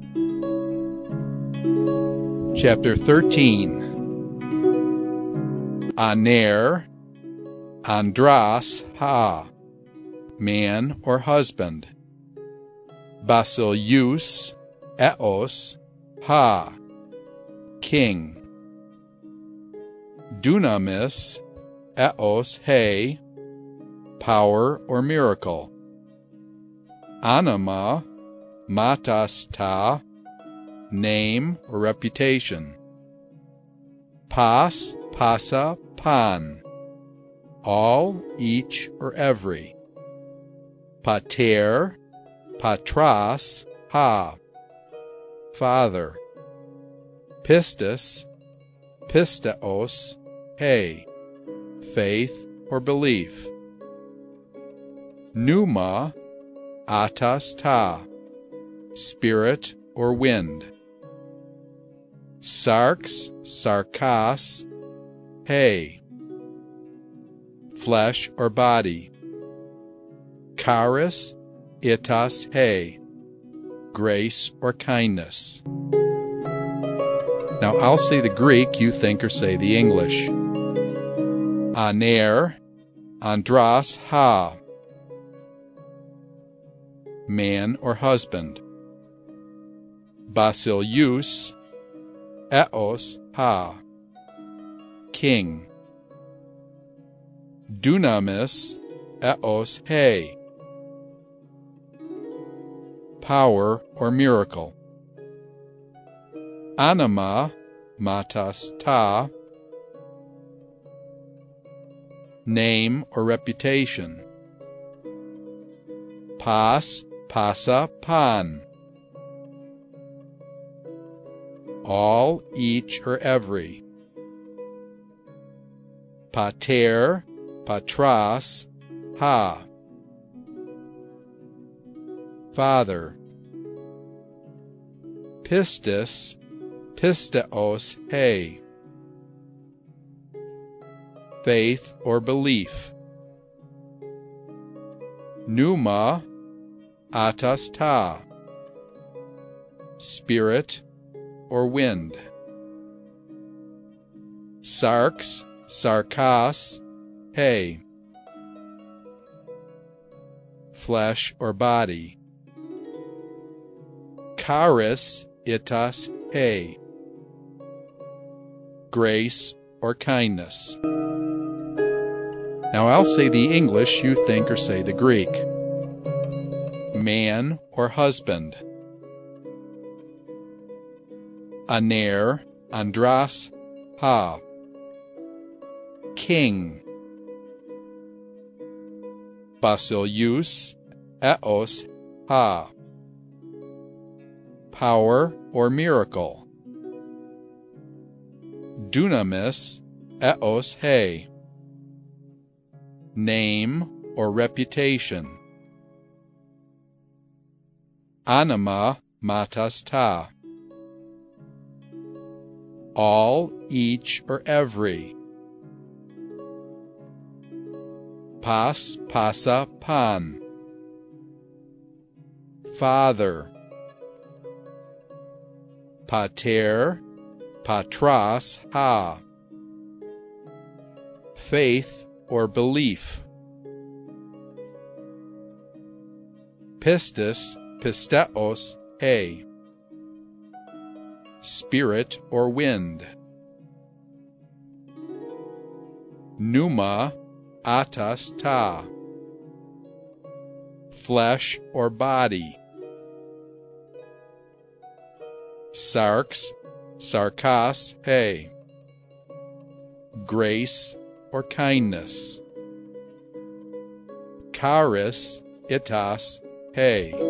Chapter 13. Aner, andras ha, man or husband. Basileus, eos, ha, king. Dunamis, eos, he, power or miracle. Anima, matas ta, name or reputation. Pas, pasa, pan, all, each, or every. Pater, patras, ha, father. Pistis, pisteos, he, faith or belief. Pneuma, atas ta, spirit or wind. Sarx, sarkas, he, flesh or body. Charis, itas he, grace or kindness. Now I'll say the Greek, you think or say the English. Aner, andras ha, man or husband. Basileus, eos ha, king. Dunamis, eos he, power or miracle. Anima, matas ta, name or reputation. Pas, pasa, pan, all, each, or every. Pater, patras, ha, father. Pistis, pisteos, he, faith or belief. Pneuma, atas ta, spirit or wind. Sarx, sarkas, he, flesh or body. Charis, itas he, grace or kindness. Now I'll say the English, you think or say the Greek. Man or husband. Aner, andras ha, king. Basileus, eos ha, power or miracle. Dunamis, eos he, name or reputation. Anima, matas ta, all, each, or every. Pas, pasa, pan, father. Pater, patras, ha, faith or belief. Pistis, pisteos, he, spirit or wind. Pneuma, atas ta, flesh or body. Sarx, sarkas, he, grace or kindness. Charis, itas, he.